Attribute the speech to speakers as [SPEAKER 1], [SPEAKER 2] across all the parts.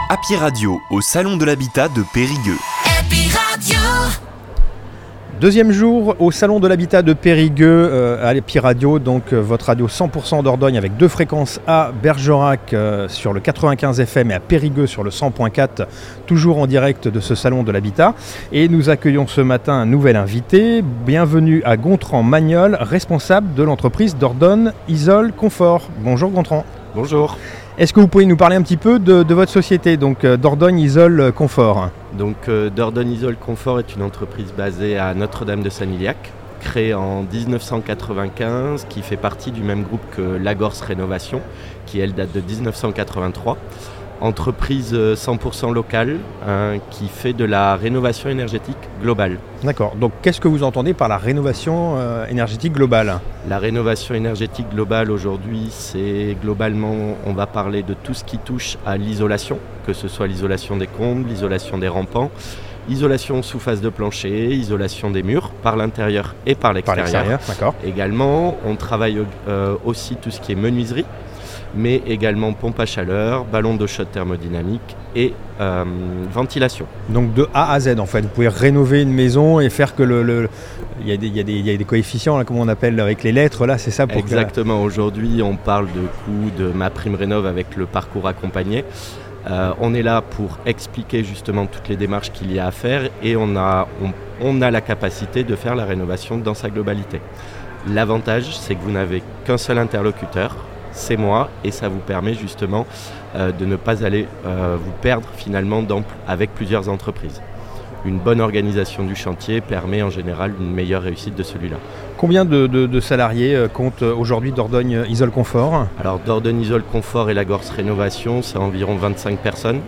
[SPEAKER 1] Happy Radio au Salon de l'Habitat de Périgueux.
[SPEAKER 2] Happy Radio.
[SPEAKER 3] Deuxième jour au Salon de l'Habitat de Périgueux, à Happy Radio, donc votre radio 100% Dordogne avec deux fréquences à Bergerac sur le 95 FM et à Périgueux sur le 100.4, toujours en direct de ce Salon de l'Habitat. Et nous accueillons ce matin un nouvel invité. Bienvenue à Gontran-Magnol, responsable de l'entreprise Dordogne Isole Confort. Bonjour Gontran.
[SPEAKER 4] Bonjour.
[SPEAKER 3] Est-ce que vous pouvez nous parler un petit peu de votre société, donc Dordogne Isole Confort?
[SPEAKER 4] Donc Dordogne Isole Confort est une entreprise basée à Notre-Dame-de-Sanilhac, créée en 1995, qui fait partie du même groupe que Lagorce Rénovation, qui elle date de 1983. Entreprise 100% locale qui fait de la rénovation énergétique globale.
[SPEAKER 3] D'accord, donc qu'est-ce que vous entendez par la rénovation énergétique globale?
[SPEAKER 4] La rénovation énergétique globale aujourd'hui, c'est globalement, on va parler de tout ce qui touche à l'isolation, que ce soit l'isolation des combles, l'isolation des rampants, isolation sous face de plancher, isolation des murs par l'intérieur et par l'extérieur.
[SPEAKER 3] D'accord.
[SPEAKER 4] Également, on travaille aussi tout ce qui est menuiserie, mais également pompe à chaleur, ballon d'eau chaude thermodynamique et ventilation.
[SPEAKER 3] Donc de A à Z en fait, vous pouvez rénover une maison et faire que il y a des coefficients là, comme on appelle avec les lettres là, c'est ça pour
[SPEAKER 4] Exactement, aujourd'hui on parle de coût de MaPrimeRénov' avec le parcours accompagné. On est là pour expliquer justement toutes les démarches qu'il y a à faire et on a la capacité de faire la rénovation dans sa globalité. L'avantage, c'est que vous n'avez qu'un seul interlocuteur, c'est moi, et ça vous permet justement de ne pas aller vous perdre finalement avec plusieurs entreprises. Une bonne organisation du chantier permet en général une meilleure réussite de celui-là.
[SPEAKER 3] Combien de salariés compte aujourd'hui Dordogne Isole Confort? Alors
[SPEAKER 4] Dordogne Isole Confort et Lagorce Rénovation, c'est environ 25 personnes.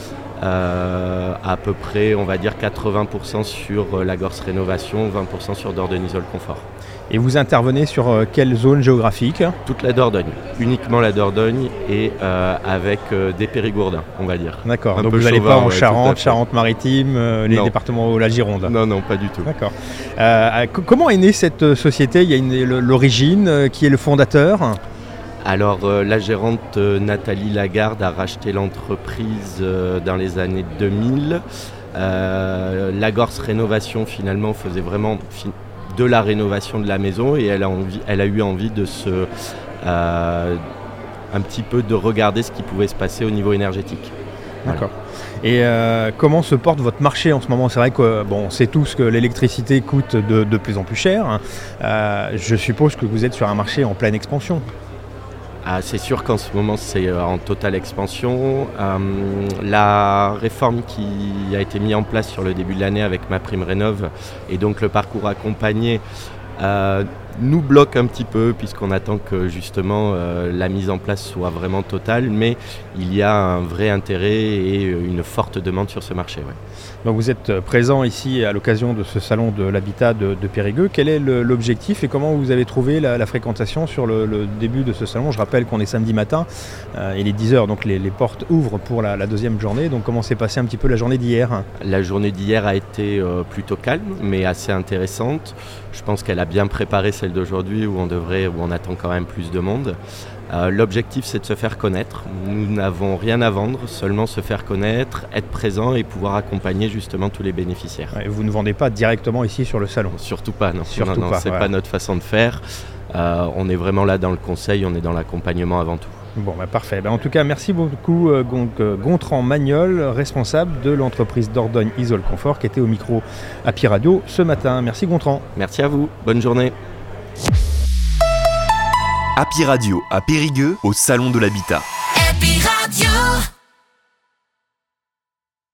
[SPEAKER 4] À peu près, on va dire 80% sur Lagorce Rénovation, 20% sur Dordogne Isole Confort.
[SPEAKER 3] Et vous intervenez sur quelle zone géographique?
[SPEAKER 4] Toute la Dordogne, uniquement la Dordogne et avec des Périgourdins, on va dire.
[SPEAKER 3] D'accord, donc vous n'allez pas en Charente, Charente-Maritime, les départements ou la Gironde?
[SPEAKER 4] Non, pas du tout.
[SPEAKER 3] D'accord. Comment est née cette société? Il y a l'origine, qui est le fondateur?
[SPEAKER 4] Alors la gérante Nathalie Lagarde a racheté l'entreprise dans les années 2000. Lagorce Rénovation finalement faisait vraiment de la rénovation de la maison et elle a eu envie de un petit peu de regarder ce qui pouvait se passer au niveau énergétique.
[SPEAKER 3] D'accord. Et comment se porte votre marché en ce moment? C'est vrai que on sait tous que l'électricité coûte de plus en plus cher. Je suppose que vous êtes sur un marché en pleine expansion.
[SPEAKER 4] C'est sûr qu'en ce moment c'est en totale expansion. La réforme qui a été mise en place sur le début de l'année avec MaPrimeRénov' et donc le parcours accompagné nous bloque un petit peu puisqu'on attend que justement la mise en place soit vraiment totale, mais il y a un vrai intérêt et une forte demande sur ce marché. Ouais.
[SPEAKER 3] Donc vous êtes présent ici à l'occasion de ce salon de l'habitat de Périgueux. Quel est l'objectif et comment vous avez trouvé la fréquentation sur le début de ce salon? Je rappelle qu'on est samedi matin, il est 10h, donc les portes ouvrent pour la deuxième journée. Donc comment s'est passée un petit peu la journée d'hier?
[SPEAKER 4] La journée d'hier a été plutôt calme mais assez intéressante. Je pense qu'elle a bien préparé celle d'aujourd'hui où on attend quand même plus de monde. L'objectif, c'est de se faire connaître. Nous n'avons rien à vendre, seulement se faire connaître, être présent et pouvoir accompagner justement tous les bénéficiaires.
[SPEAKER 3] Ouais, vous ne vendez pas directement ici sur le salon?
[SPEAKER 4] Surtout pas, non.
[SPEAKER 3] Surtout
[SPEAKER 4] non,
[SPEAKER 3] pas,
[SPEAKER 4] c'est
[SPEAKER 3] ouais.
[SPEAKER 4] pas notre façon de faire. On est vraiment là dans le conseil, on est dans l'accompagnement avant tout.
[SPEAKER 3] Bon, parfait. En tout cas, merci beaucoup Gontran-Magnol, responsable de l'entreprise Dordogne Isole Confort, qui était au micro Happy Radio ce matin. Merci Gontran.
[SPEAKER 4] Merci à vous, bonne journée.
[SPEAKER 1] Happy Radio à Périgueux au Salon de l'Habitat.
[SPEAKER 2] Happy Radio.